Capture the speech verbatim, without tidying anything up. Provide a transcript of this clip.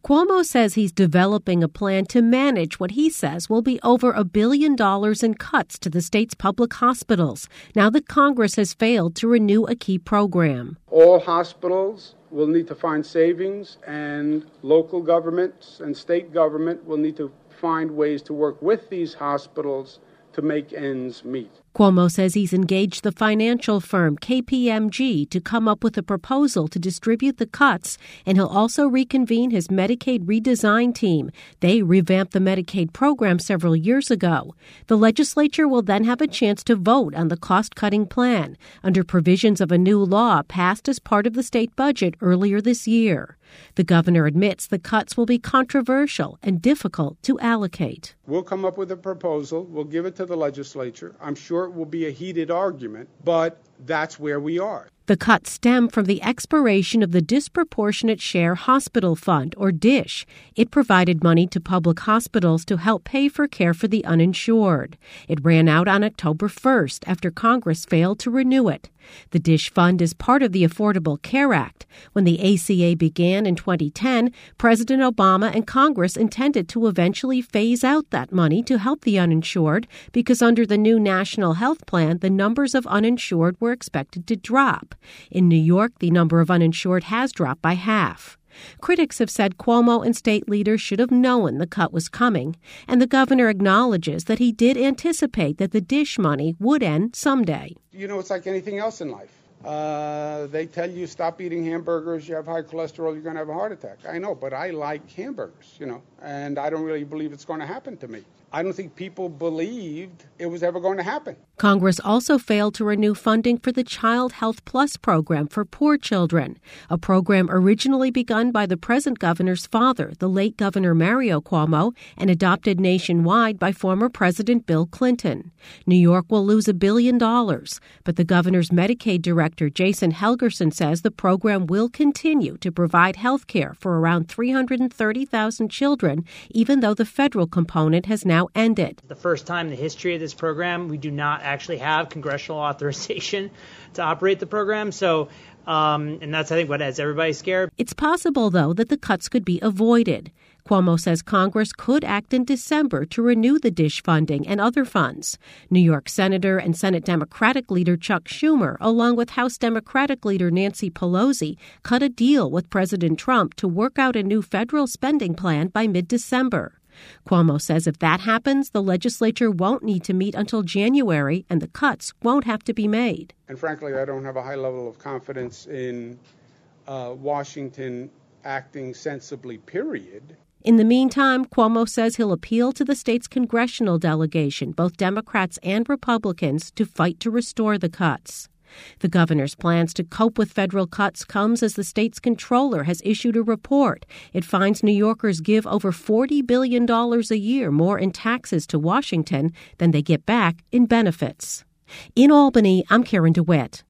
Cuomo says he's developing a plan to manage what he says will be over a billion dollars in cuts to the state's public hospitals, now that Congress has failed to renew a key program. All hospitals will need to find savings, and local governments and state government will need to find ways to work with these hospitals to make ends meet. Cuomo says he's engaged the financial firm K P M G to come up with a proposal to distribute the cuts, and he'll also reconvene his Medicaid redesign team. They revamped the Medicaid program several years ago. The legislature will then have a chance to vote on the cost-cutting plan under provisions of a new law passed as part of the state budget earlier this year. The governor admits the cuts will be controversial and difficult to allocate. We'll come up with a proposal. We'll give it to the legislature. I'm sure it will be a heated argument, but that's where we are. The cuts stem from the expiration of the Disproportionate Share Hospital Fund, or DSH. It provided money to public hospitals to help pay for care for the uninsured. It ran out on October first after Congress failed to renew it. The DSH fund is part of the Affordable Care Act. When the A C A began in twenty ten, President Obama and Congress intended to eventually phase out that money to help the uninsured because under the new National Health Plan, the numbers of uninsured were expected to drop. In New York, the number of uninsured has dropped by half. Critics have said Cuomo and state leaders should have known the cut was coming, and the governor acknowledges that he did anticipate that the DSH money would end someday. You know, it's like anything else in life. Uh, they tell you stop eating hamburgers, you have high cholesterol, you're going to have a heart attack. I know, but I like hamburgers, you know, and I don't really believe it's going to happen to me. I don't think people believed it was ever going to happen. Congress also failed to renew funding for the Child Health Plus program for poor children, a program originally begun by the present governor's father, the late Governor Mario Cuomo, and adopted nationwide by former President Bill Clinton. New York will lose a billion dollars, but the governor's Medicaid director, Jason Helgerson, says the program will continue to provide health care for around three hundred thirty thousand children, even though the federal component has now ended. The first time in the history of this program, we do not actually have congressional authorization to operate the program. So, um, and that's, I think, what has everybody scared. It's possible, though, that the cuts could be avoided. Cuomo says Congress could act in December to renew the DSH funding and other funds. New York Senator and Senate Democratic leader Chuck Schumer, along with House Democratic leader Nancy Pelosi, cut a deal with President Trump to work out a new federal spending plan by mid-December. Cuomo says if that happens, the legislature won't need to meet until January and the cuts won't have to be made. And frankly, I don't have a high level of confidence in uh, Washington acting sensibly, period. In the meantime, Cuomo says he'll appeal to the state's congressional delegation, both Democrats and Republicans, to fight to restore the cuts. The governor's plans to cope with federal cuts comes as the state's comptroller has issued a report. It finds New Yorkers give over forty billion dollars a year more in taxes to Washington than they get back in benefits. In Albany, I'm Karen DeWitt.